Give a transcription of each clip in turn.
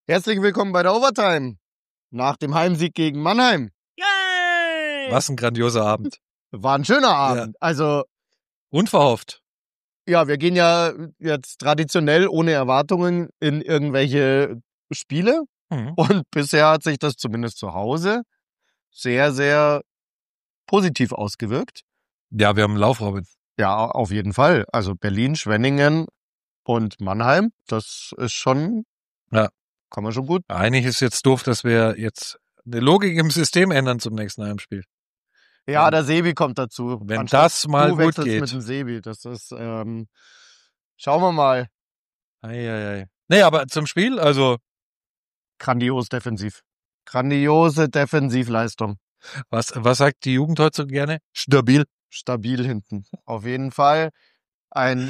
Herzlich willkommen bei der Overtime. Nach dem Heimsieg gegen Mannheim. Yay! Was ein grandioser Abend. War ein schöner Abend. Ja. Also unverhofft. Ja, wir gehen ja jetzt traditionell ohne Erwartungen in irgendwelche Spiele. Und bisher hat sich das zumindest zu Hause sehr, sehr positiv ausgewirkt. Ja, wir haben einen Lauf, Robin. Ja, auf jeden Fall. Also Berlin, Schwenningen und Mannheim, das ist schon... Ja. Kann man schon gut. Eigentlich ist jetzt doof, dass wir jetzt eine Logik im System ändern zum nächsten Heimspiel. Ja, der Sebi kommt dazu. Wenn das mal gut geht. Mit dem Sebi. Das ist, schauen wir mal. Nee, aber zum Spiel, also. Grandios defensiv. Grandiose Defensivleistung. Was sagt die Jugend heute so gerne? Stabil. Stabil hinten. Auf jeden Fall. Ein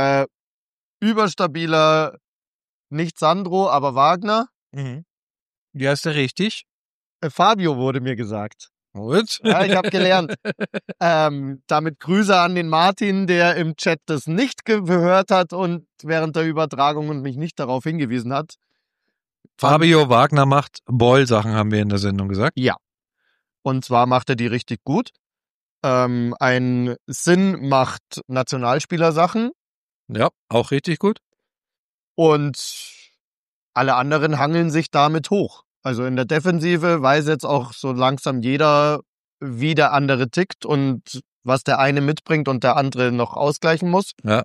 überstabiler, nicht Sandro, aber Wagner. Ja, ist der richtig? Fabio wurde mir gesagt. Gut. Ja, ich habe gelernt. Damit Grüße an den Martin, der im Chat das nicht gehört hat und während der Übertragung und mich nicht darauf hingewiesen hat. Fabio Wagner macht Boll-Sachen, haben wir in der Sendung gesagt. Ja. Und zwar macht er die richtig gut. Ein Sinn macht Nationalspieler-Sachen. Ja, auch richtig gut. Und alle anderen hangeln sich damit hoch. Also in der Defensive weiß jetzt auch so langsam jeder, wie der andere tickt und was der eine mitbringt und der andere noch ausgleichen muss. Ja.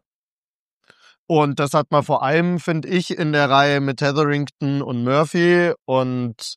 Und das hat man vor allem, finde ich, in der Reihe mit Hetherington und Murphy und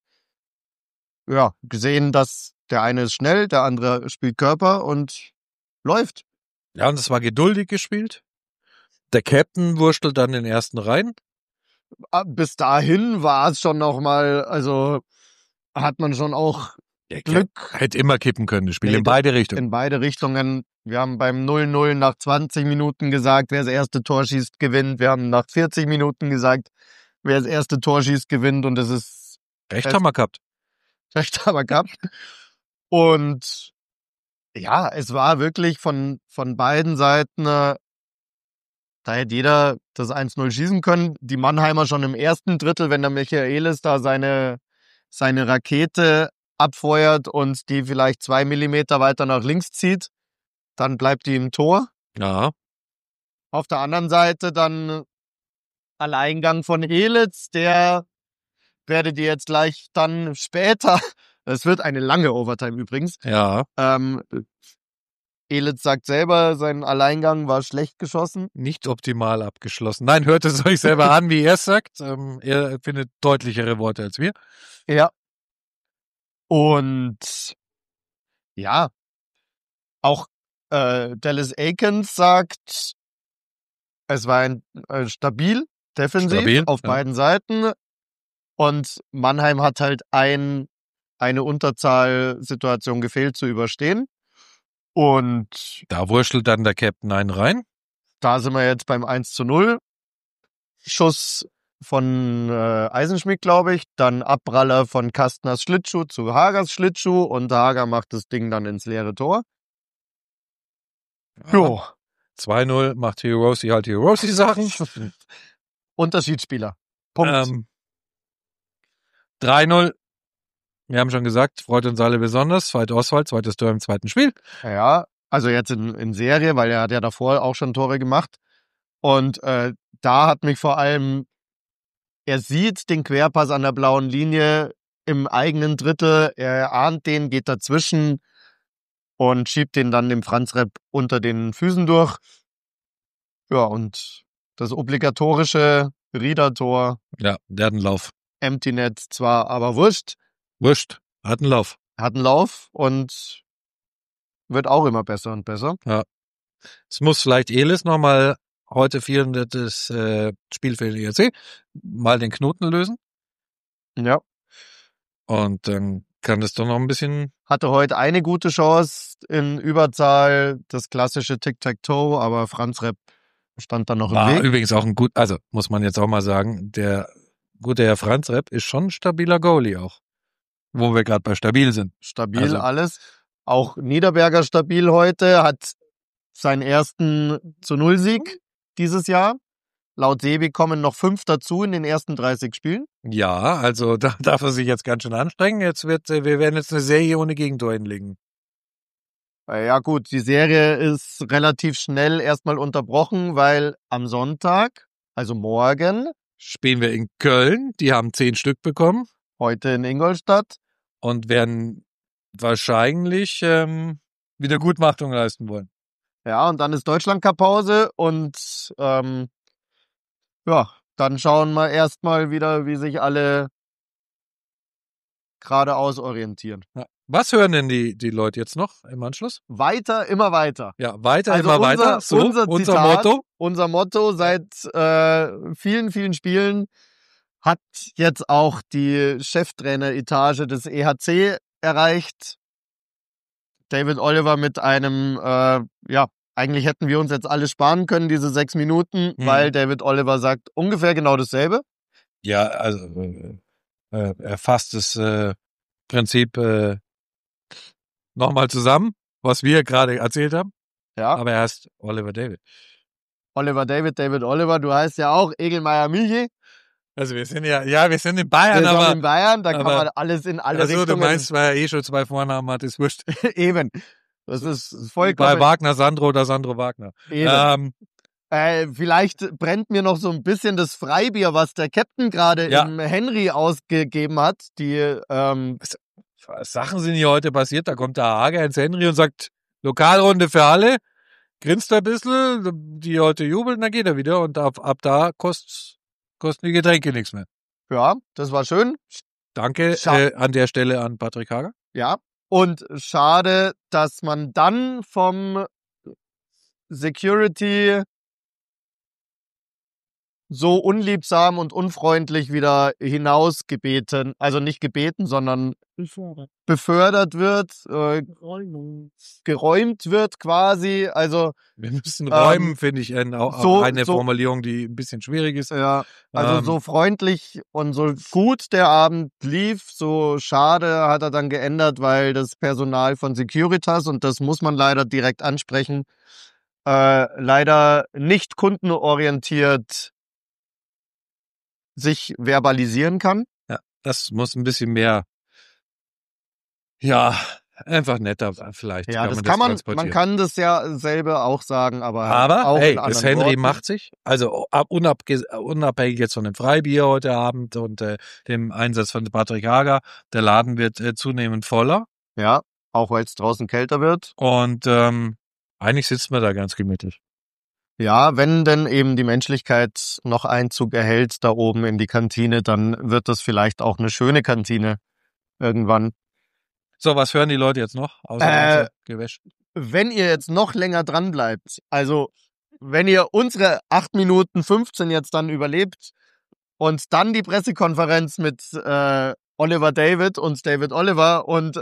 ja, gesehen, dass der eine ist schnell, der andere spielt Körper und läuft. Ja, und es war geduldig gespielt. Der Captain wurschtelt dann den ersten rein. Bis dahin war es schon nochmal, also hat man schon auch Glück. Hätte immer kippen können, das Spiel in beide Richtungen. In beide Richtungen. Wir haben beim 0-0 nach 20 Minuten gesagt, wer das erste Tor schießt, gewinnt. Wir haben nach 40 Minuten gesagt, wer das erste Tor schießt, gewinnt. Und das ist... Recht haben wir gehabt. Recht haben wir gehabt. Und ja, es war wirklich von beiden Seiten, da hätte jeder das 1-0 schießen können. Die Mannheimer schon im ersten Drittel, wenn der Michaelis da seine Rakete abfeuert und die vielleicht 2 Millimeter weiter nach links zieht, dann bleibt die im Tor. Ja. Auf der anderen Seite dann Alleingang von Elitz, der werdet ihr jetzt gleich dann später, es wird eine lange Overtime übrigens. Ja. Elitz sagt selber, sein Alleingang war schlecht geschossen. Nicht optimal abgeschlossen. Nein, hört es euch selber an, wie er es sagt. Er findet deutlichere Worte als wir. Ja. Und ja, auch Dallas Aikens sagt, es war ein stabil, defensiv auf beiden Seiten. Und Mannheim hat halt eine Unterzahlsituation gefehlt zu überstehen. Und da wurschtelt dann der Captain einen rein. Da sind wir jetzt beim 1-0. Schuss von Eisenschmidt, glaube ich. Dann Abpraller von Kastners Schlittschuh zu Hagers Schlittschuh. Und Hager macht das Ding dann ins leere Tor. Jo. 2-0 macht Hiroshi halt Hiroshi-Sachen. Unterschiedsspieler. Punkt. 3-0. Wir haben schon gesagt, freut uns alle besonders. Zweite Auswahl, zweites Tor im zweiten Spiel. Ja, also jetzt in Serie, weil er hat ja davor auch schon Tore gemacht. Und da hat mich vor allem, er sieht den Querpass an der blauen Linie im eigenen Drittel, er ahnt den, geht dazwischen und schiebt den dann dem Franz Repp unter den Füßen durch. Ja, und das obligatorische Rieder-Tor. Ja, der hat einen Lauf. Empty Net zwar, aber wurscht. Wurscht, hat einen Lauf. Hat einen Lauf und wird auch immer besser und besser. Ja. Es muss vielleicht Elis nochmal heute 400. Spiel für den ERC mal den Knoten lösen. Ja. Und dann kann das doch noch ein bisschen... Hatte heute eine gute Chance in Überzahl, das klassische Tic-Tac-Toe, aber Franz Repp stand dann noch im Weg. Übrigens auch ein gut, also muss man jetzt auch mal sagen, der gute Herr Franz Repp ist schon ein stabiler Goalie auch. Wo wir gerade bei stabil sind. Stabil also, alles. Auch Niederberger stabil heute, hat seinen ersten zu 0 Sieg dieses Jahr. Laut Sebi kommen noch 5 dazu in den ersten 30 Spielen. Ja, also da darf er sich jetzt ganz schön anstrengen. Wir werden jetzt eine Serie ohne Gegentor hinlegen. Ja gut, die Serie ist relativ schnell erstmal unterbrochen, weil am Sonntag, also morgen, Spielen wir in Köln. Die haben 10 Stück bekommen heute in Ingolstadt. und werden wahrscheinlich Wiedergutmachung leisten wollen. Ja, und dann ist Deutschland-Cup-Pause und ja, dann schauen wir erstmal wieder, wie sich alle geradeaus orientieren. Ja. Was hören denn die Leute jetzt noch im Anschluss? Weiter, immer weiter. Ja, weiter, Also immer weiter. So, unser Zitat, Motto. Unser Motto seit vielen, vielen Spielen hat jetzt auch die Cheftrainer-Etage des EHC erreicht. David Oliver mit einem, eigentlich hätten wir uns jetzt alle sparen können, diese 6 Minuten, weil David Oliver sagt ungefähr genau dasselbe. Ja, also er fasst das Prinzip nochmal zusammen, was wir gerade erzählt haben. Ja. Aber er heißt Oliver David. Oliver David, David Oliver, du heißt ja auch Egelmeier Michi. Also wir sind wir sind in Bayern, Wir aber sind in Bayern, da kann man alles in alle Richtungen. du meinst, weil er schon 2 Vornamen hat, ist wurscht. Eben. Das ist vollkommen. Bei Wagner Sandro oder Sandro Wagner. Eben. Vielleicht brennt mir noch so ein bisschen das Freibier, was der Captain gerade im Henry ausgegeben hat. Die Sachen sind hier heute passiert, da kommt der Hager ins Henry und sagt, Lokalrunde für alle, grinst ein bisschen, die heute jubeln, dann geht er wieder und ab da kosten die Getränke nichts mehr. Ja, das war schön. Danke an der Stelle an Patrick Hager. Ja, und schade, dass man dann vom Security so unliebsam und unfreundlich wieder hinausgebeten, also nicht gebeten, sondern befördert wird, geräumt wird quasi, also wir müssen räumen, finde ich, auch eine Formulierung, die ein bisschen schwierig ist. Ja, also so freundlich und so gut der Abend lief, so schade hat er dann geändert, weil das Personal von Securitas, und das muss man leider direkt ansprechen, leider nicht kundenorientiert sich verbalisieren kann. Ja, das muss ein bisschen mehr, einfach netter vielleicht. Ja, man kann das ja selber auch sagen, aber auch hey, das Henry Worten. macht sich, also unabhängig jetzt von dem Freibier heute Abend und dem Einsatz von Patrick Hager, der Laden wird zunehmend voller. Ja, auch weil es draußen kälter wird. Und eigentlich sitzen wir da ganz gemütlich. Ja, wenn denn eben die Menschlichkeit noch Einzug erhält da oben in die Kantine, dann wird das vielleicht auch eine schöne Kantine irgendwann. So, was hören die Leute jetzt noch? Außer Gewäsch. Wenn ihr jetzt noch länger dran bleibt, also wenn ihr unsere 8 Minuten 15 jetzt dann überlebt und dann die Pressekonferenz mit Oliver David und David Oliver und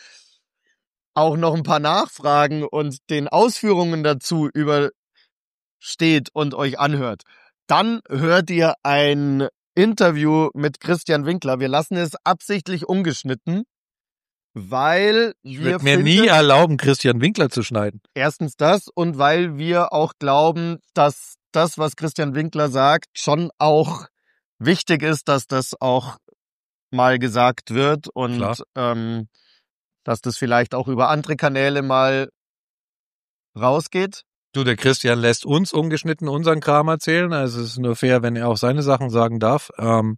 auch noch ein paar Nachfragen und den Ausführungen dazu übersteht und euch anhört, dann hört ihr ein Interview mit Christian Winkler. Wir lassen es absichtlich ungeschnitten, weil ich würde mir nie erlauben, Christian Winkler zu schneiden. Erstens das und weil wir auch glauben, dass das, was Christian Winkler sagt, schon auch wichtig ist, dass das auch mal gesagt wird und dass das vielleicht auch über andere Kanäle mal rausgeht. Du, der Christian lässt uns ungeschnitten unseren Kram erzählen. Also es ist nur fair, wenn er auch seine Sachen sagen darf.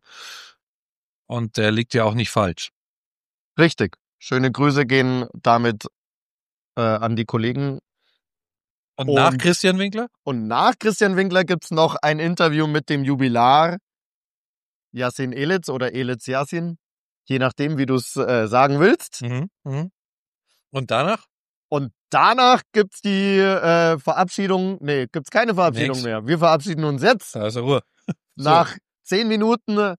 Und der liegt ja auch nicht falsch. Richtig. Schöne Grüße gehen damit an die Kollegen. Und nach Christian Winkler? Und nach Christian Winkler gibt's noch ein Interview mit dem Jubilar Yassin Elitz oder Elitz Yassin, je nachdem, wie du es sagen willst. Und danach? Und danach gibt's die Verabschiedung. Nee, gibt's keine Verabschiedung mehr. Wir verabschieden uns jetzt. Da ist Ruhe. Nach 10 Minuten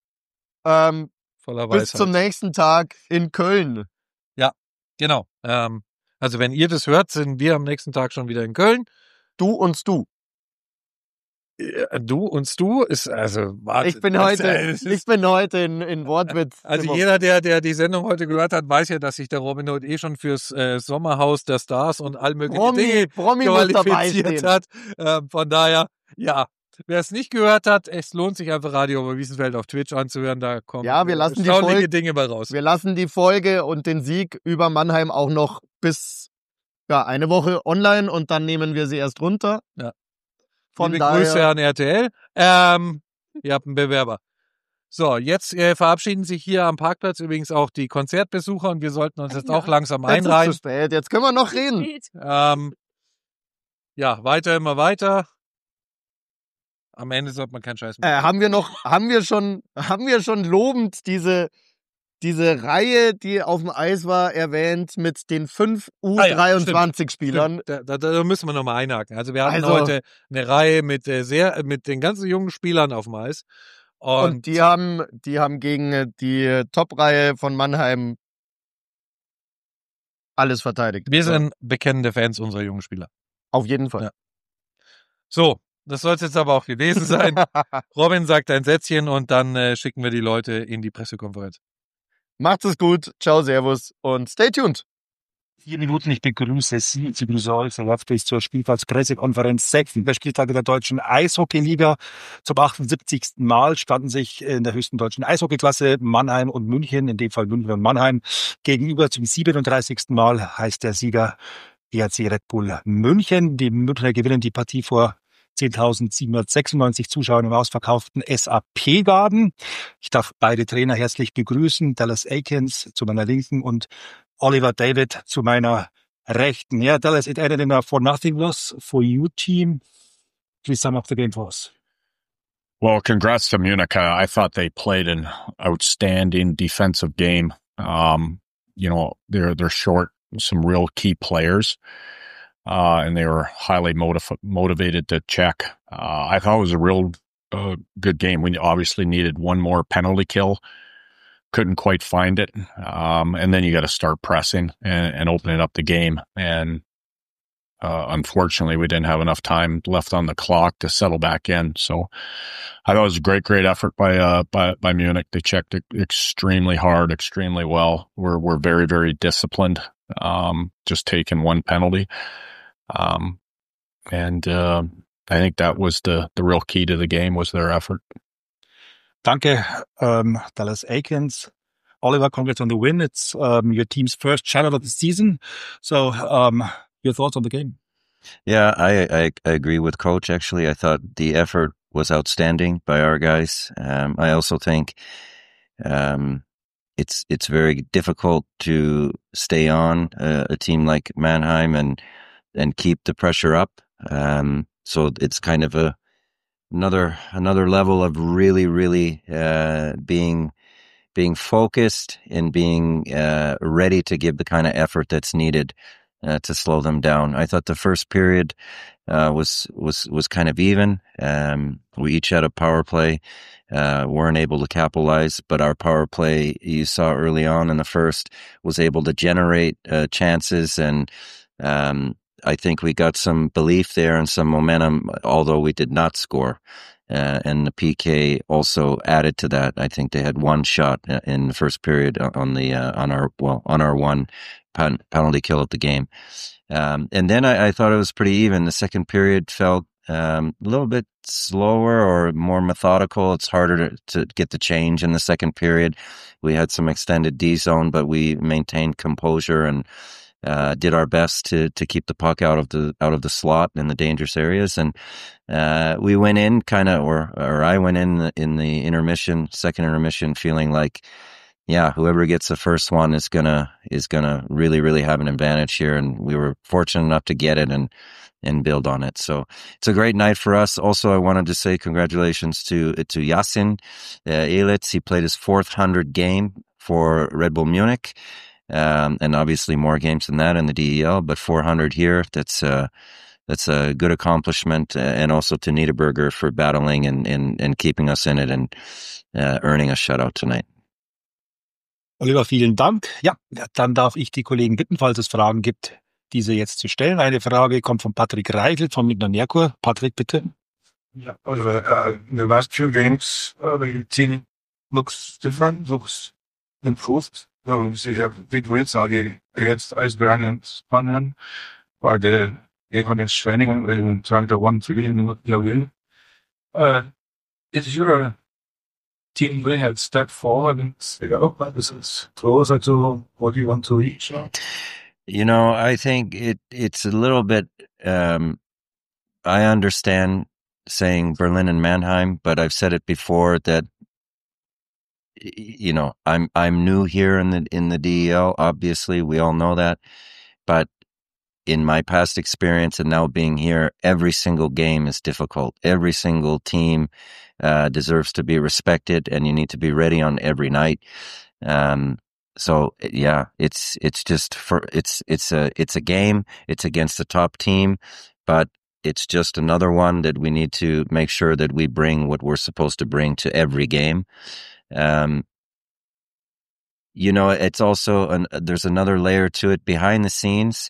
voller Weisheit. Bis zum nächsten Tag in Köln. Ja, genau. Also wenn ihr das hört, sind wir am nächsten Tag schon wieder in Köln. Du und du. Du und du ist also. Warte, ich bin heute in Wortwitz. Also jeder, der die Sendung heute gehört hat, weiß ja, sich der Robin Hood schon fürs Sommerhaus der Stars und all mögliche Dinge Promi qualifiziert hat. Von daher, ja, wer es nicht gehört hat, es lohnt sich einfach Radio Oberwiesenfeld auf Twitch anzuhören. Da kommen Ja, wir lassen die erstaunliche Folge, Dinge bei raus. wir lassen die Folge und den Sieg über Mannheim auch noch bis eine Woche online und dann nehmen wir sie erst runter. Ja. Von Liebe daher, Grüße an RTL. Ihr habt einen Bewerber. So, jetzt verabschieden sich hier am Parkplatz übrigens auch die Konzertbesucher und wir sollten uns jetzt auch langsam jetzt ist einreihen. zu spät, jetzt können wir noch reden. Ja, weiter, immer weiter. Am Ende sollte man keinen Scheiß mehr. Haben wir schon lobend diese Reihe, die auf dem Eis war, erwähnt mit den 5 U23-Spielern. Da müssen wir nochmal einhaken. Also wir hatten heute eine Reihe mit den ganzen jungen Spielern auf dem Eis. Und die haben gegen die Top-Reihe von Mannheim alles verteidigt. Wir sind bekennende Fans unserer jungen Spieler. Auf jeden Fall. Ja. So, das soll es jetzt aber auch gewesen sein. Robin sagt ein Sätzchen und dann schicken wir die Leute in die Pressekonferenz. Macht's es gut. Ciao, servus und stay tuned. 4 Minuten, ich begrüße Sie, ich begrüße euch, herzlich zur Spieltagspressekonferenz 6. Spieltage der deutschen Eishockeyliga. Zum 78. Mal standen sich in der höchsten deutschen Eishockeyklasse Mannheim und München, in dem Fall München und Mannheim, gegenüber. Zum 37. Mal heißt der Sieger ERC Red Bull München. Die Münchner gewinnen die Partie vor 10.796 Zuschauern im ausverkauften SAP-Garten. Ich darf beide Trainer herzlich begrüßen. Dallas Eakins zu meiner Linken und Oliver David zu meiner Rechten. Yeah, Dallas, it ended in a 4-0 loss for you team. Please sum up the game for us. Well, congrats to Munich. I thought they played an outstanding defensive game. They're short some real key players. And they were highly motivated to check. I thought it was a real good game. We obviously needed one more penalty kill. Couldn't quite find it. And then you got to start pressing and opening up the game. And unfortunately, we didn't have enough time left on the clock to settle back in. So I thought it was a great effort by Munich. They checked it extremely hard, extremely well. We're very, very disciplined. Just taking one penalty. I think that was the real key to the game was their effort. Danke, Dallas Eakins. Oliver, congrats on the win. It's your team's first shutout of the season. So your thoughts on the game? Yeah, I agree with Coach, actually. I thought the effort was outstanding by our guys. I also think it's very difficult to stay on a team like Mannheim and keep the pressure up. So it's kind of another level of really being focused and being ready to give the kind of effort that's needed to slow them down. I thought the first period was kind of even. We each had a power play, weren't able to capitalize, but our power play, you saw early on in the first, was able to generate chances, and I think we got some belief there and some momentum, although we did not score. And the PK also added to that. I think they had one shot in the first period on our one penalty kill of the game. And then I thought it was pretty even. The second period felt a little bit slower or more methodical. It's harder to get the change in the second period. We had some extended D zone, but we maintained composure and did our best to keep the puck out of the slot in the dangerous areas, and we went in or I went in the second intermission, feeling like, yeah, whoever gets the first one is gonna really have an advantage here, and we were fortunate enough to get it and build on it. So it's a great night for us. Also, I wanted to say congratulations to Yasin Elitz. He played his 400th game for Red Bull Munich. And obviously more games than that in the DEL, but 400 here, that's a good accomplishment, and also to Niederberger for battling and keeping us in it and earning a shutout tonight. Oliver, vielen Dank. Ja, dann darf ich die Kollegen bitten, falls es Fragen gibt, diese jetzt zu stellen. Eine Frage kommt von Patrick Reichelt von Mignon Merkur. Patrick, bitte. Yeah, Oliver, the last few games, the team looks different, looks improved. So sie have big wins against Eisbären and Mannheim, but the game against Schwenningen in trying to 1-3 in Lawil. Is your team really have stepped forward and say, oh, this is closer to what you want to reach now? You know, I think it's a little bit, I understand saying Berlin and Mannheim, but I've said it before that, you know, I'm new here in the DEL. Obviously, we all know that, but in my past experience and now being here, every single game is difficult. Every single team deserves to be respected, and you need to be ready on every night. So yeah, it's a game. It's against a top team, but it's just another one that we need to make sure that we bring what we're supposed to bring to every game. You know, it's also there's another layer to it behind the scenes.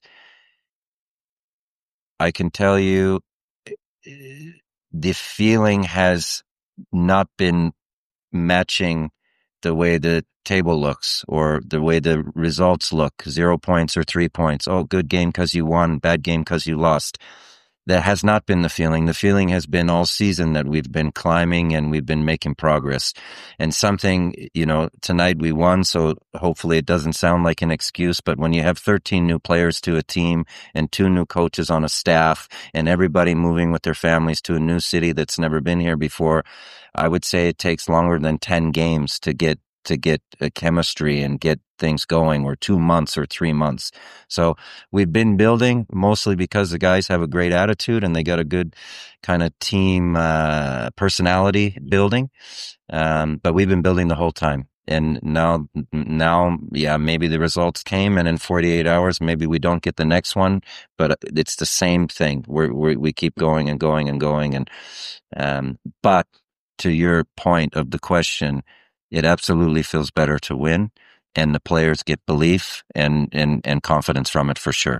I can tell you, the feeling has not been matching the way the table looks or the way the results look. 0 points or 3 points. Oh, good game because you won, bad game because you lost. That has not been the feeling. The feeling has been all season that we've been climbing and we've been making progress. And something, you know, tonight we won, so hopefully it doesn't sound like an excuse, but when you have 13 new players to a team and 2 new coaches on a staff and everybody moving with their families to a new city that's never been here before, I would say it takes longer than 10 games to get a chemistry and get things going, or 2 months or 3 months. So we've been building mostly because the guys have a great attitude and they got a good kind of team personality building. But we've been building the whole time. And now, yeah, maybe the results came, and in 48 hours, maybe we don't get the next one, but it's the same thing. We keep going and going and going. And, but to your point of the question, it absolutely feels better to win, and the players get belief and confidence from it for sure.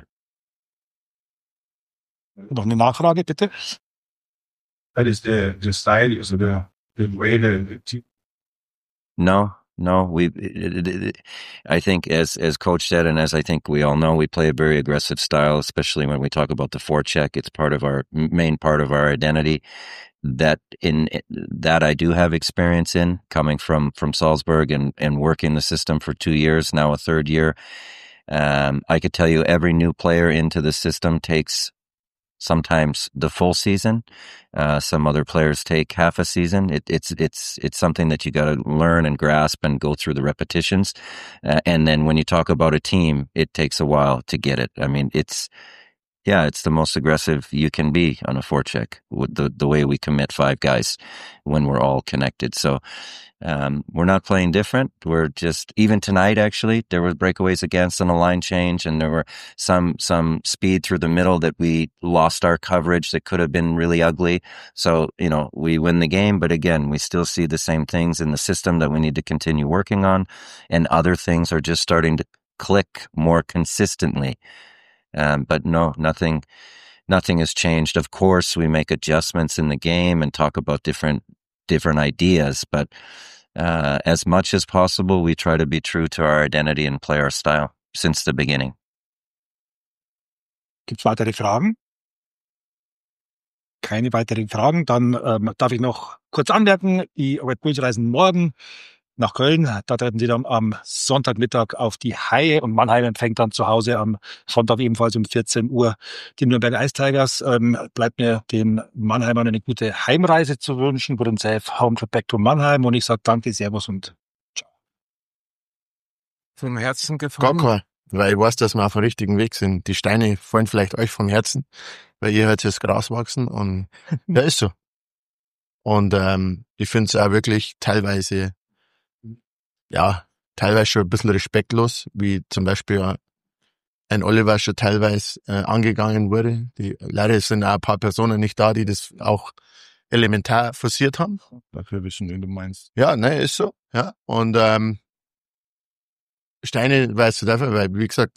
Noch eine Nachfrage, bitte? That is the style, so the way the team. No, I think as coach said, and as I think we all know, we play a very aggressive style, especially when we talk about the forecheck. It's main part of our identity. That I do have experience in, coming from Salzburg and working the system for 2 years, now a third year. I could tell you every new player into the system takes sometimes the full season. Some other players take half a season. It's something that you got to learn and grasp and go through the repetitions. And then when you talk about a team, it takes a while to get it. I mean, it's the most aggressive you can be on a forecheck with the way we commit 5 guys when we're all connected. So, we're not playing different. We're just, even tonight, actually, there were breakaways against on a line change, and there were some speed through the middle that we lost our coverage that could have been really ugly. So, you know, we win the game, but again, we still see the same things in the system that we need to continue working on, and other things are just starting to click more consistently. But no, nothing has changed. Of course, we make adjustments in the game and talk about different ideas, but as much as possible, we try to be true to our identity and play our style since the beginning. Gibt's weitere Fragen? Keine weiteren Fragen. Dann darf ich noch kurz anmerken, die Red Bulls reisen morgen nach Köln. Da treffen sie dann am Sonntagmittag auf die Haie, und Mannheim empfängt dann zu Hause am Sonntag ebenfalls um 14 Uhr die Nürnberger Ice Tigers. Bleibt mir den Mannheimern eine gute Heimreise zu wünschen. Good and safe home trip back to Mannheim. Und ich sage danke, servus und ciao. Vom Herzen gefallen. Gar kein, weil ich weiß, dass wir auf dem richtigen Weg sind. Die Steine fallen vielleicht euch vom Herzen, weil ihr hört das Gras wachsen, und ja, ist so. Und ich finde es auch wirklich teilweise schon ein bisschen respektlos, wie zum Beispiel ein Oliver schon teilweise angegangen wurde. Leider sind auch ein paar Personen nicht da, die das auch elementar forciert haben. Dafür wissen, wen du meinst. Ja, ne, ist so. Ja. Und Steine weißt du dafür, weil, wie gesagt,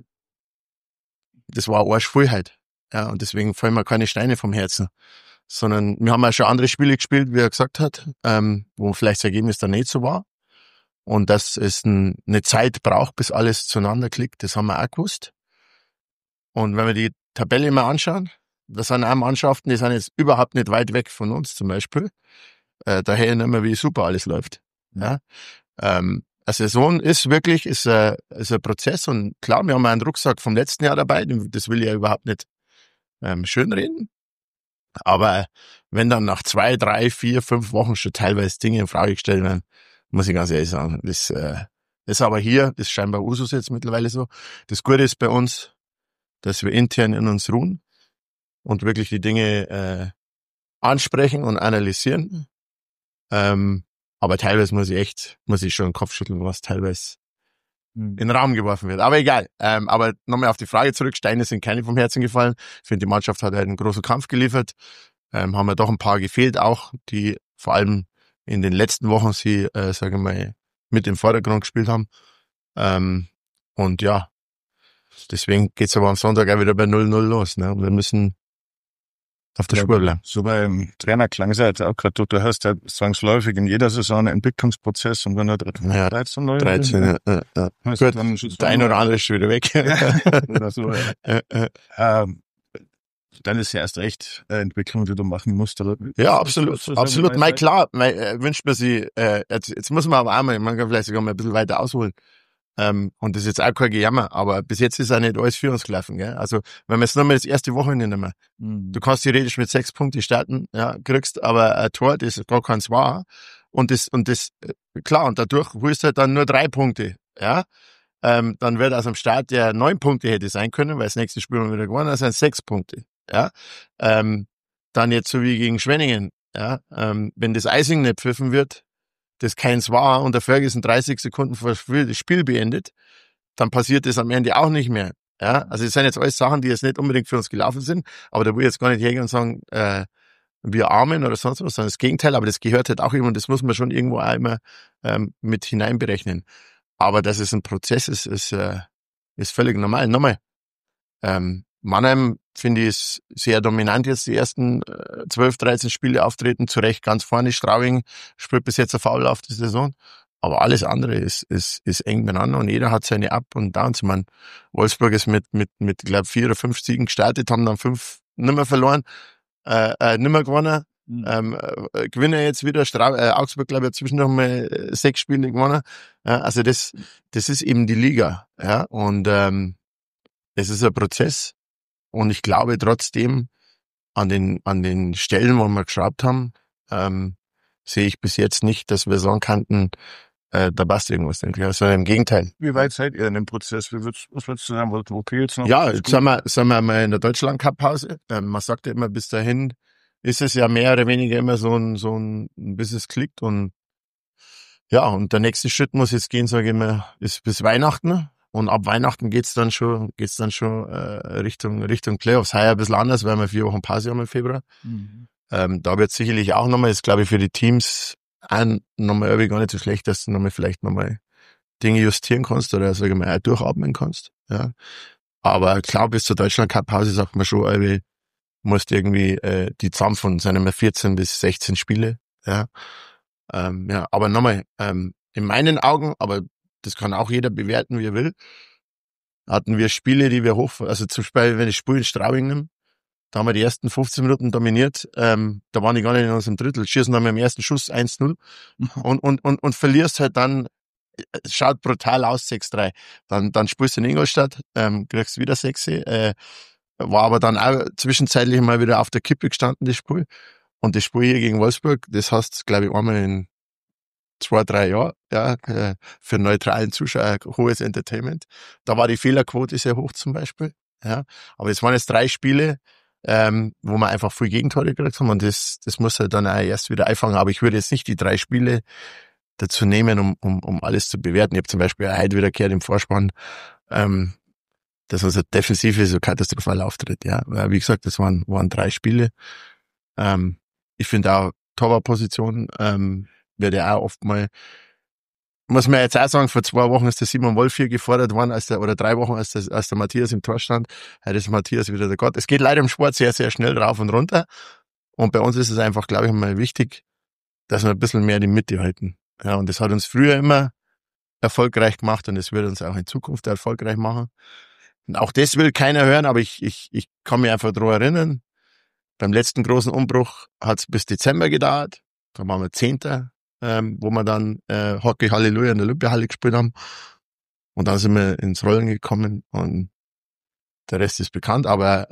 das war Arschvollheit. Ja, und deswegen fallen mir keine Steine vom Herzen. Sondern wir haben auch schon andere Spiele gespielt, wie er gesagt hat, wo vielleicht das Ergebnis dann nicht so war. Und dass es eine Zeit braucht, bis alles zueinander klickt, das haben wir auch gewusst. Und wenn wir die Tabelle mal anschauen, das sind auch Mannschaften, die sind jetzt überhaupt nicht weit weg von uns zum Beispiel. Daher nicht mehr, wie super alles läuft. Ja. Eine Saison ist ein Prozess und klar, wir haben einen Rucksack vom letzten Jahr dabei, das will ich ja überhaupt nicht schönreden. Aber wenn dann nach 2, 3, 4, 5 Wochen schon teilweise Dinge in Frage gestellt werden, muss ich ganz ehrlich sagen, das ist aber hier, das ist scheinbar Usus jetzt mittlerweile so. Das Gute ist bei uns, dass wir intern in uns ruhen und wirklich die Dinge ansprechen und analysieren. Aber teilweise muss ich schon den Kopf schütteln, was teilweise in den Raum geworfen wird. Aber egal. Aber nochmal auf die Frage zurück. Steine sind keine vom Herzen gefallen. Ich finde, die Mannschaft hat einen großen Kampf geliefert. Haben ja doch ein paar gefehlt auch, die vor allem in den letzten Wochen sie, sage ich mal, mit im Vordergrund gespielt haben. Und ja, deswegen geht's aber am Sonntag auch wieder bei 0-0 los. Ne? Und wir müssen auf der Spur bleiben. So beim Trainer klang es ja jetzt auch gerade, du hast ja zwangsläufig in jeder Saison einen Entwicklungsprozess und wenn er 13 neu 13, ja. Gut, der eine oder andere ist schon wieder weg. Oder so, dann ist ja erst recht Entwicklung, die du machen musst. Oder? Ja, absolut. Absolut. Mal klar, wünscht man sie, jetzt muss man aber auch mal, man kann vielleicht sogar mal ein bisschen weiter ausholen. Und das ist jetzt auch kein Gejammer, aber bis jetzt ist auch nicht alles für uns gelaufen, gell? Also, wenn wir jetzt nochmal das erste Wochenende nehmen, du kannst theoretisch mit 6 Punkten starten, ja, kriegst aber ein Tor, das ist gar keins war. Und das, klar, und dadurch holst du halt dann nur 3 Punkte, ja? Dann wird aus dem Start, der 9 Punkte hätte sein können, weil das nächste Spiel haben wir wieder gewonnen, das sind 6 Punkte, ja? Dann jetzt so wie gegen Schwenningen, ja? Wenn das Icing nicht pfiffen wird, das keins war und der Ferguson 30 Sekunden vor das Spiel beendet, dann passiert das am Ende auch nicht mehr. Ja, also es sind jetzt alles Sachen, die jetzt nicht unbedingt für uns gelaufen sind, aber da will ich jetzt gar nicht hergehen und sagen, wir armen oder sonst was, sondern das Gegenteil, aber das gehört halt auch immer und das muss man schon irgendwo auch immer mit hineinberechnen. Aber dass es ein Prozess ist völlig normal. Nochmal, Mannheim, finde ich, ist sehr dominant jetzt die ersten 12, 13 Spiele auftreten, zu Recht ganz vorne. Straubing spielt bis jetzt eine fabelhafte Saison. Aber alles andere ist eng beieinander und jeder hat seine Up- und Downs. Ich meine, Wolfsburg ist mit glaube 4 oder 5 Siegen gestartet, haben dann 5 nimmer verloren, nimmer gewonnen. Gewinnen jetzt wieder. Augsburg, glaube ich, zwischendurch mal 6 Spiele gewonnen. Also das ist eben die Liga. Ja, und es ist ein Prozess. Und ich glaube trotzdem, an den Stellen, wo wir geschraubt haben, sehe ich bis jetzt nicht, dass wir sagen könnten, da passt irgendwas, denke ich. Also im Gegenteil. Wie weit seid ihr in dem Prozess? Was würdest du sagen? Okay, jetzt noch? Ja, jetzt sind wir mal in der Deutschland-Cup-Pause. Man sagt ja immer, bis dahin ist es ja mehr oder weniger immer so ein bis es klickt und ja, und der nächste Schritt muss jetzt gehen, sage ich mal, ist bis Weihnachten. Und ab Weihnachten geht's dann schon Richtung Playoffs. Heuer ein bisschen anders, weil wir 4 Wochen Pause haben im Februar. Da wird sicherlich auch nochmal, ist glaube ich für die Teams nochmal irgendwie gar nicht so schlecht, dass du nochmal vielleicht nochmal Dinge justieren kannst oder sag ich mal auch durchatmen kannst. Ja. Aber klar, bis zur Deutschland-Cup-Pause sagt man schon, irgendwie musst irgendwie die Zahl von seinen 14 bis 16 Spiele. Ja. Ja, aber nochmal, in meinen Augen, aber das kann auch jeder bewerten, wie er will, hatten wir Spiele, die wir also zum Beispiel, wenn ich Spiel in Straubing nehme, da haben wir die ersten 15 Minuten dominiert, da waren die gar nicht in unserem Drittel, schießen dann mit dem ersten Schuss 1-0 und verlierst halt dann, es schaut brutal aus, 6-3. Dann spielst du in Ingolstadt, kriegst wieder 6, war aber dann auch zwischenzeitlich mal wieder auf der Kippe gestanden, das Spiel. Und das Spiel hier gegen Wolfsburg, das hast glaube ich einmal in 2, 3 Jahre, ja, für einen neutralen Zuschauer hohes Entertainment. Da war die Fehlerquote sehr hoch zum Beispiel, ja. Aber es waren jetzt 3 Spiele, wo wir einfach viel Gegentore gekriegt haben und das muss halt dann auch erst wieder einfangen. Aber ich würde jetzt nicht die 3 Spiele dazu nehmen, um alles zu bewerten. Ich habe zum Beispiel heute wieder gehört im Vorspann, dass unsere Defensive so katastrophal auftritt, ja. Wie gesagt, das waren 3 Spiele. Ich finde auch Torwartposition, wird ja auch oft mal, muss man jetzt auch sagen, vor 2 Wochen ist der Simon Wolf hier gefordert worden, oder 3 Wochen, als der Matthias im Tor stand. Heute ist Matthias wieder der Gott. Es geht leider im Sport sehr, sehr schnell rauf und runter. Und bei uns ist es einfach, glaube ich, mal wichtig, dass wir ein bisschen mehr die Mitte halten. Ja, und das hat uns früher immer erfolgreich gemacht und es wird uns auch in Zukunft erfolgreich machen. Und auch das will keiner hören, aber ich kann mich einfach daran erinnern, beim letzten großen Umbruch hat's bis Dezember gedauert. Da waren wir 10., wo wir dann Hockey Halleluja in der Olympiahalle gespielt haben. Und dann sind wir ins Rollen gekommen und der Rest ist bekannt. Aber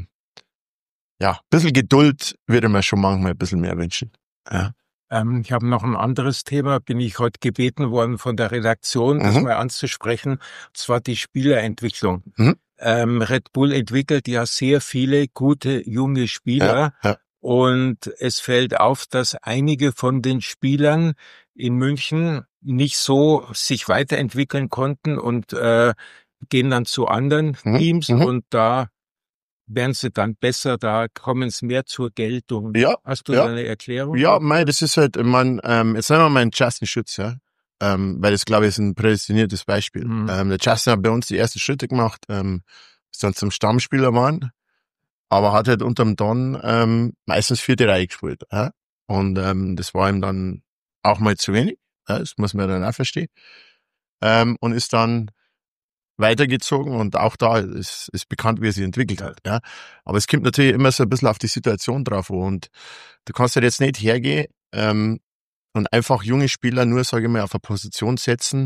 ein bisschen Geduld würde man schon manchmal ein bisschen mehr wünschen. Ja. Ich habe noch ein anderes Thema, bin ich heute gebeten worden von der Redaktion, das mal anzusprechen, und zwar die Spielerentwicklung. Red Bull entwickelt ja sehr viele gute junge Spieler und es fällt auf, dass einige von den Spielern in München nicht so sich weiterentwickeln konnten und gehen dann zu anderen Teams und da werden sie dann besser, da kommen sie mehr zur Geltung. Ja. Hast du da eine Erklärung? Ja, das ist halt, jetzt nehmen wir mal einen Justin Schütz, ja. Weil das, glaube ich, ist ein prädestiniertes Beispiel. Der Justin hat bei uns die ersten Schritte gemacht, ist dann zum Stammspieler geworden, aber hat halt unterm Don meistens 4. Reihe gespielt. Ja? Und das war ihm dann auch mal zu wenig, ja? Das muss man dann auch verstehen. Und ist dann weitergezogen und auch da ist bekannt, wie er sich entwickelt hat. Ja. Aber es kommt natürlich immer so ein bisschen auf die Situation drauf an. Und du kannst halt jetzt nicht hergehen und einfach junge Spieler nur, sage ich mal, auf eine Position setzen,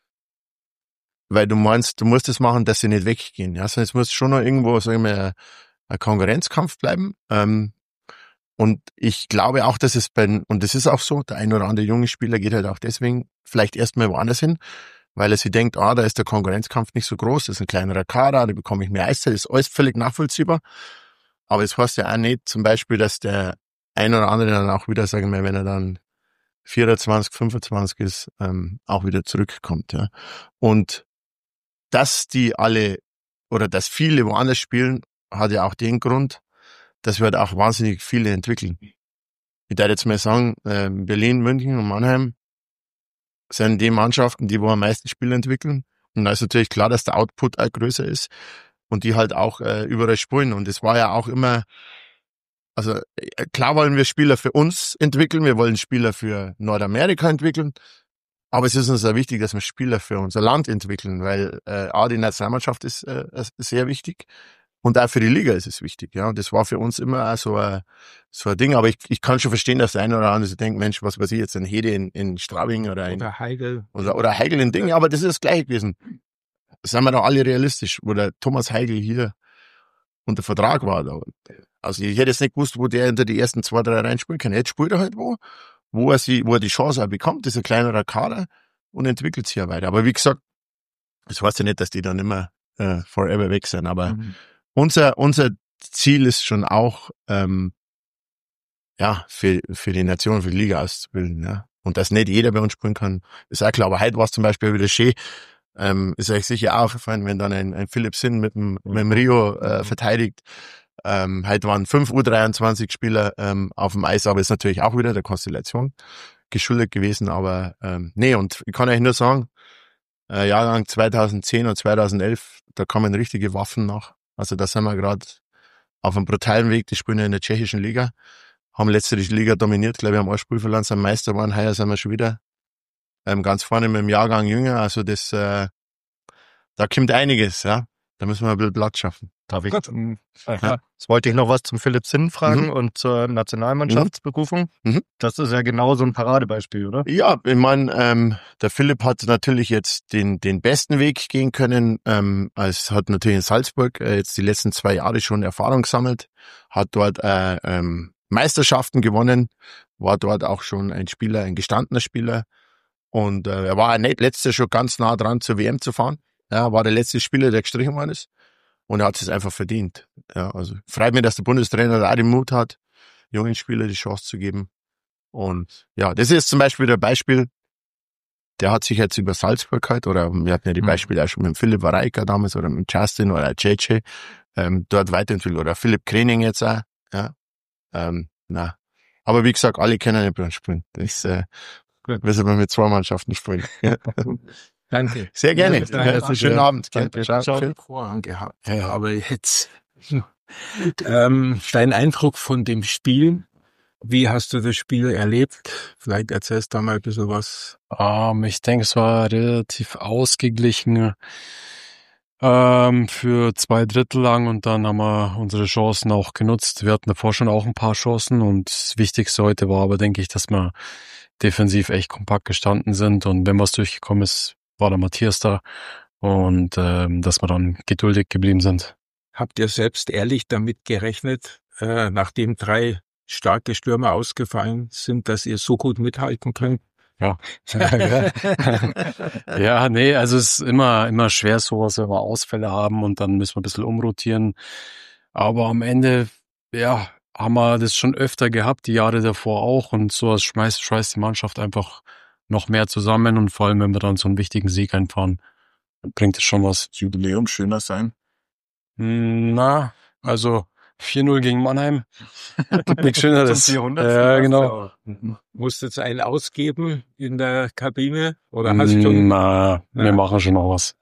weil du meinst, du musst das machen, dass sie nicht weggehen. Ja. Sondern es muss schon noch irgendwo, sage ich mal, ein Konkurrenzkampf bleiben. Und ich glaube auch, dass und das ist auch so, der ein oder andere junge Spieler geht halt auch deswegen vielleicht erstmal woanders hin, weil er sich denkt, da ist der Konkurrenzkampf nicht so groß, das ist ein kleinerer Kader, da bekomme ich mehr Eiszeit, das ist alles völlig nachvollziehbar. Aber es heißt ja auch nicht zum Beispiel, dass der ein oder andere dann auch wieder, sagen wir, wenn er dann 24, 25 ist, auch wieder zurückkommt. Ja. Und dass die alle oder dass viele woanders spielen, hat ja auch den Grund, dass wir halt auch wahnsinnig viele entwickeln. Ich würde jetzt mal sagen, Berlin, München und Mannheim sind die Mannschaften, die wo am meisten Spiele entwickeln. Und da ist natürlich klar, dass der Output auch größer ist und die halt auch überall spielen. Und es war ja auch immer, also klar wollen wir Spieler für uns entwickeln, wir wollen Spieler für Nordamerika entwickeln, aber es ist uns auch wichtig, dass wir Spieler für unser Land entwickeln, weil die Nationalmannschaft ist sehr wichtig und auch für die Liga ist es wichtig. Ja, und das war für uns immer auch so ein Ding. Aber ich kann schon verstehen, dass der eine oder andere so denkt, Mensch, was weiß ich jetzt, ein Hede in Straubing oder Heigl. Oder Heigl in Ding. Aber das ist das Gleiche gewesen. Seien wir doch alle realistisch, wo der Thomas Heigl hier unter Vertrag war. Also ich hätte jetzt nicht gewusst, wo der hinter die ersten 2, 3 Reihen spielen kann. Jetzt spielt er halt wo er die Chance auch bekommt, das ist ein kleinerer Kader und entwickelt sich ja weiter. Aber wie gesagt, das heißt ja nicht, dass die dann immer forever weg sind. Aber unser Ziel ist schon auch, für die Nation, für die Liga auszubilden. Ja. Und dass nicht jeder bei uns spielen kann, ist auch klar. Aber heute war es zum Beispiel wieder schön, ist euch sicher auch aufgefallen, wenn dann ein Philipp Sinn mit dem Rio verteidigt. Heute waren 5 U23 Spieler auf dem Eis, aber ist natürlich auch wieder der Konstellation geschuldet gewesen. Aber und ich kann euch nur sagen, Jahrgang 2010 und 2011, da kamen richtige Waffen nach. Also da sind wir gerade auf einem brutalen Weg, die spielen ja in der tschechischen Liga, haben letzte Liga dominiert, glaube ich, haben ein Spiel verloren, sind Meister geworden, heuer sind wir schon wieder ganz vorne mit dem Jahrgang jünger, also das, da kommt einiges, ja, da müssen wir ein bisschen Platz schaffen. Darf ich? Jetzt wollte ich noch was zum Philipp Sinn fragen und zur Nationalmannschaftsberufung. Das ist ja genau so ein Paradebeispiel, oder? Ja, ich meine, der Philipp hat natürlich jetzt den besten Weg gehen können. Es hat natürlich in Salzburg jetzt die letzten 2 Jahre schon Erfahrung gesammelt, hat dort Meisterschaften gewonnen, war dort auch schon ein gestandener Spieler. Und er war letztes Jahr schon ganz nah dran, zur WM zu fahren. Ja, war der letzte Spieler, der gestrichen worden ist. Und er hat es einfach verdient. Ja, also freut mich, dass der Bundestrainer da den Mut hat, jungen Spielern die Chance zu geben. Und ja, das ist zum Beispiel der Beispiel, der hat sich jetzt über Salzburg halt, oder wir hatten ja die Beispiele auch schon mit Philipp Wareika damals oder mit Justin oder JJ, dort weiterentwickelt. Oder Philipp Krening jetzt auch. Ja. Aber wie gesagt, alle können nicht bei uns spielen. Das müssen wir mit 2 Mannschaften spielen. Ja. Danke. Sehr gerne. Schönen Abend. Danke. Ciao. Vorhang gehabt. Ja, aber jetzt dein Eindruck von dem Spiel, wie hast du das Spiel erlebt? Vielleicht erzählst du mal ein bisschen was. Ich denke, es war relativ ausgeglichen. Für 2/3 lang und dann haben wir unsere Chancen auch genutzt. Wir hatten davor schon auch ein paar Chancen und das Wichtigste heute war aber, denke ich, dass wir defensiv echt kompakt gestanden sind und wenn was durchgekommen ist, war der Matthias da und dass wir dann geduldig geblieben sind. Habt ihr selbst ehrlich damit gerechnet, nachdem 3 starke Stürmer ausgefallen sind, dass ihr so gut mithalten könnt? Ja. Ja, nee, also es ist immer schwer sowas, wenn wir Ausfälle haben und dann müssen wir ein bisschen umrotieren. Aber am Ende, ja, haben wir das schon öfter gehabt, die Jahre davor auch und sowas schweißt die Mannschaft einfach noch mehr zusammen und vor allem, wenn wir dann so einen wichtigen Sieg einfahren, bringt es schon was. Jubiläum schöner sein? Na, also 4-0 gegen Mannheim. Gibt nichts Schöneres. Zum 400. Ja, genau. Musstet ihr einen ausgeben in der Kabine? Oder hast du schon? Na, wir machen schon noch was.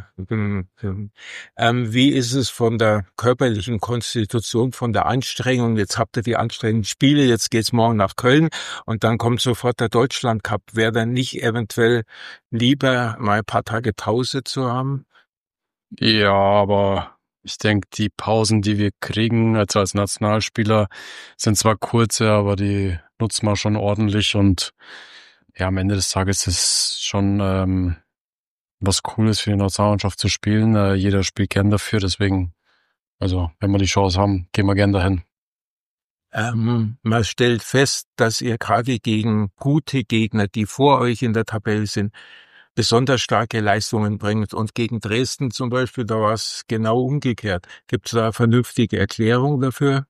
Wie ist es von der körperlichen Konstitution, von der Anstrengung? Jetzt habt ihr die anstrengenden Spiele, jetzt geht's morgen nach Köln und dann kommt sofort der Deutschland-Cup. Wäre dann nicht eventuell lieber mal ein paar Tage Pause zu haben? Ja, aber ich denke, die Pausen, die wir kriegen, also als Nationalspieler, sind zwar kurze, aber die nutzen wir schon ordentlich und ja, am Ende des Tages ist es schon was Cooles für die Nationalmannschaft zu spielen. Jeder spielt gern dafür, deswegen, also wenn wir die Chance haben, gehen wir gern dahin. Man stellt fest, dass ihr gerade gegen gute Gegner, die vor euch in der Tabelle sind, besonders starke Leistungen bringt. Und gegen Dresden zum Beispiel, da war es genau umgekehrt. Gibt es da eine vernünftige Erklärung dafür?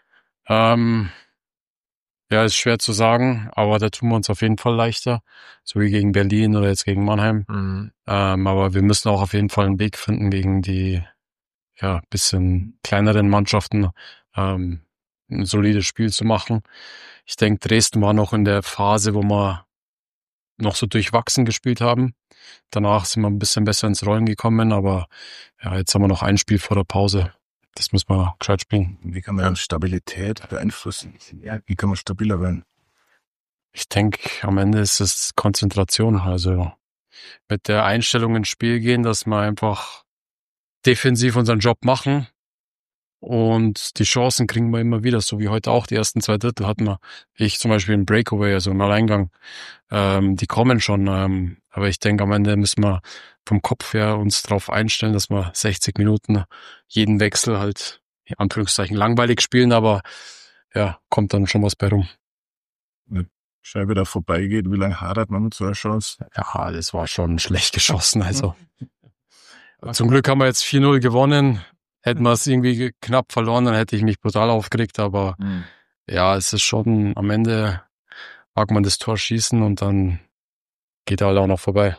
Ja, ist schwer zu sagen, aber da tun wir uns auf jeden Fall leichter, so wie gegen Berlin oder jetzt gegen Mannheim. Aber wir müssen auch auf jeden Fall einen Weg finden, gegen die bisschen kleineren Mannschaften ein solides Spiel zu machen. Ich denke, Dresden war noch in der Phase, wo wir noch so durchwachsen gespielt haben. Danach sind wir ein bisschen besser ins Rollen gekommen, aber ja, jetzt haben wir noch ein Spiel vor der Pause. Das müssen wir gescheit spielen. Wie kann man Stabilität beeinflussen? Wie kann man stabiler werden? Ich denke, am Ende ist es Konzentration. Also mit der Einstellung ins Spiel gehen, dass wir einfach defensiv unseren Job machen und die Chancen kriegen wir immer wieder, so wie heute auch. Die ersten 2/3 hatten wir. Ich zum Beispiel einen Breakaway, also einen Alleingang. Die kommen schon, aber ich denke, am Ende müssen wir vom Kopf her uns darauf einstellen, dass wir 60 Minuten jeden Wechsel halt, in Anführungszeichen, langweilig spielen, aber ja, kommt dann schon was bei rum. Eine Scheibe da vorbeigeht, wie lange hadert man mit so einer Chance? Ja, das war schon schlecht geschossen, also. Zum Glück haben wir jetzt 4-0 gewonnen. Hätten wir es irgendwie knapp verloren, dann hätte ich mich brutal aufgeregt, aber ja, es ist schon, am Ende mag man das Tor schießen und dann geht er halt auch noch vorbei.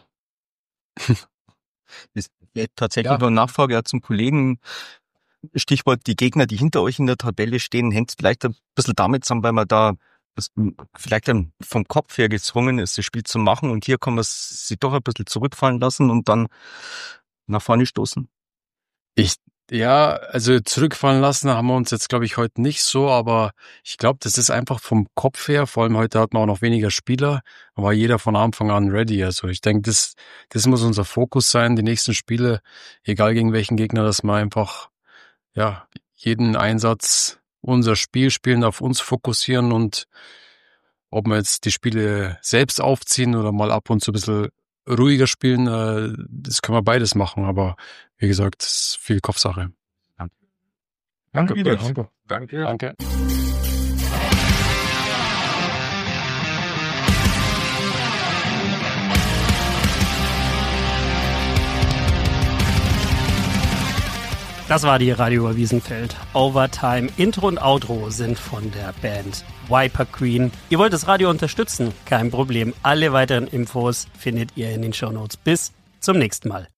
Das wäre tatsächlich noch eine Nachfrage zum Kollegen. Stichwort die Gegner, die hinter euch in der Tabelle stehen, hängt es vielleicht ein bisschen damit zusammen, weil man da vielleicht dann vom Kopf her gezwungen ist, das Spiel zu machen und hier kann man sich doch ein bisschen zurückfallen lassen und dann nach vorne stoßen. Ja, also zurückfallen lassen haben wir uns jetzt, glaube ich, heute nicht so, aber ich glaube, das ist einfach vom Kopf her, vor allem heute hat man auch noch weniger Spieler, aber jeder von Anfang an ready. Also ich denke, das muss unser Fokus sein, die nächsten Spiele, egal gegen welchen Gegner, dass wir einfach jeden Einsatz unser Spiel spielen, auf uns fokussieren und ob wir jetzt die Spiele selbst aufziehen oder mal ab und zu ein bisschen ruhiger spielen, das können wir beides machen, aber wie gesagt, das ist viel Kopfsache. Danke. Danke. Das war die Radio Wiesenfeld Overtime. Intro und Outro sind von der Band Viper Queen. Ihr wollt das Radio unterstützen? Kein Problem. Alle weiteren Infos findet ihr in den Shownotes. Bis zum nächsten Mal.